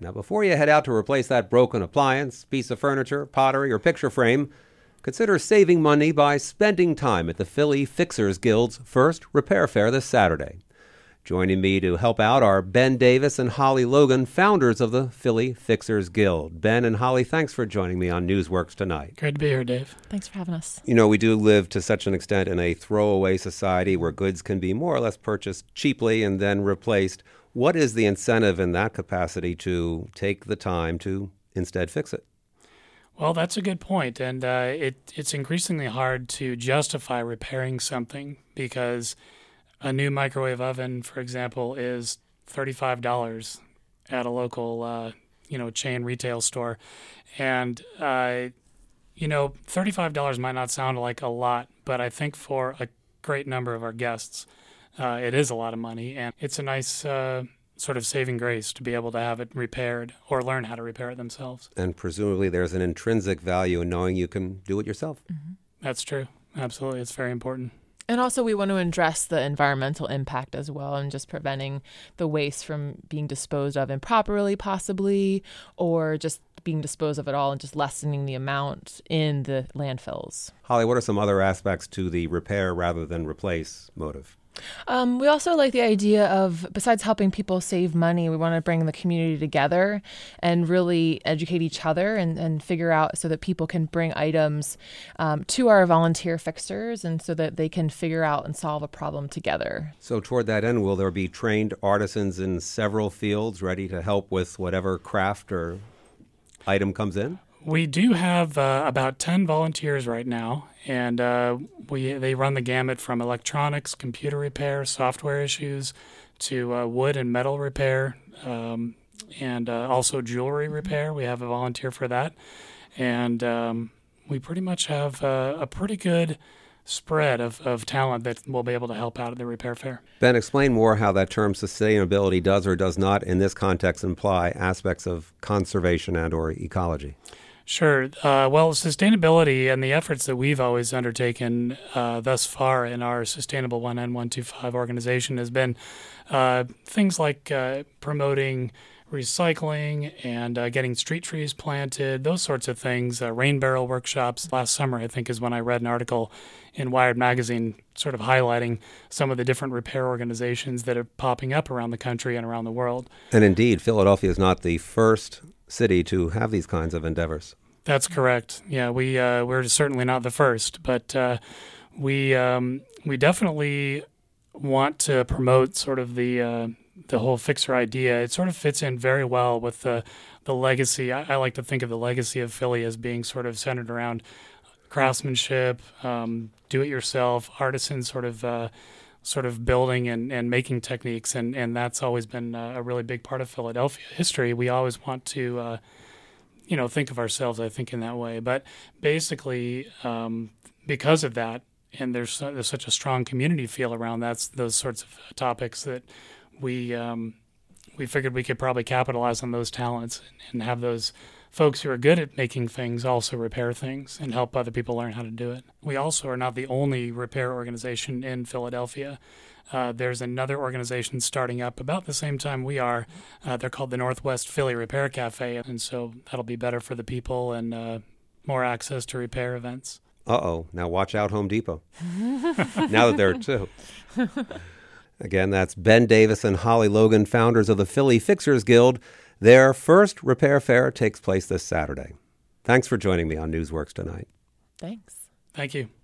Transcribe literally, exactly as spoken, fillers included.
Now, before you head out to replace that broken appliance, piece of furniture, pottery, or picture frame, consider saving money by spending time at the Philly Fixers Guild's first repair fair this Saturday. Joining me to help out are Ben Davis and Holly Logan, founders of the Philly Fixers Guild. Ben and Holly, thanks for joining me on Newsworks tonight. Great to be here, Dave. Thanks for having us. You know, we do live to such an extent in a throwaway society where goods can be more or less purchased cheaply and then replaced. What is the incentive in that capacity to take the time to instead fix it? Well, that's a good point, and uh, it, it's increasingly hard to justify repairing something because a new microwave oven, for example, is thirty-five dollars at a local, uh, you know, chain retail store. And, uh, you know, thirty-five dollars might not sound like a lot, but I think for a great number of our guests, uh, it is a lot of money. And it's a nice uh, sort of saving grace to be able to have it repaired or learn how to repair it themselves. And presumably there's an intrinsic value in knowing you can do it yourself. Mm-hmm. That's true. Absolutely. It's very important. And also we want to address the environmental impact as well and just preventing the waste from being disposed of improperly possibly, or just being disposed of at all and just lessening the amount in the landfills. Holly, what are some other aspects to the repair rather than replace motive? Um, we also like the idea of, besides helping people save money, we want to bring the community together and really educate each other and, and figure out so that people can bring items um, to our volunteer fixers and so that they can figure out and solve a problem together. So toward that end, will there be trained artisans in several fields ready to help with whatever craft or item comes in? We do have uh, about ten volunteers right now, and uh, we they run the gamut from electronics, computer repair, software issues, to uh, wood and metal repair, um, and uh, also jewelry repair. We have a volunteer for that, and um, we pretty much have uh, a pretty good spread of, of talent that will be able to help out at the repair fair. Ben, explain more how that term sustainability does or does not in this context imply aspects of conservation and or ecology. Sure. Uh, well, sustainability and the efforts that we've always undertaken uh, thus far in our Sustainable one N one two five organization has been uh, things like uh, promoting recycling and uh, getting street trees planted, those sorts of things, uh, rain barrel workshops. Last summer, I think, is when I read an article in Wired magazine sort of highlighting some of the different repair organizations that are popping up around the country and around the world. And indeed, Philadelphia is not the first city to have these kinds of endeavors. That's correct. Yeah, we uh, we're certainly not the first, but uh, we um, we definitely want to promote sort of the uh, the whole fixer idea. It sort of fits in very well with the the legacy. I, I like to think of the legacy of Philly as being sort of centered around craftsmanship, um, do-it-yourself, artisan sort of uh, sort of building and, and making techniques, and, and that's always been a really big part of Philadelphia history. We always want to, uh, you know, think of ourselves, I think, in that way. But basically, um, because of that, and there's, there's such a strong community feel around that's those sorts of topics that we um, we figured we could probably capitalize on those talents and have those folks who are good at making things also repair things and help other people learn how to do it. We also are not the only repair organization in Philadelphia. Uh, there's another organization starting up about the same time we are. Uh, they're called the Northwest Philly Repair Cafe, and so that'll be better for the people and uh, more access to repair events. Uh-oh. Now watch out, Home Depot. Now that there are two. Again, that's Ben Davis and Holly Logan, founders of the Philly Fixers Guild. Their first repair fair takes place this Saturday. Thanks for joining me on Newsworks tonight. Thanks. Thank you.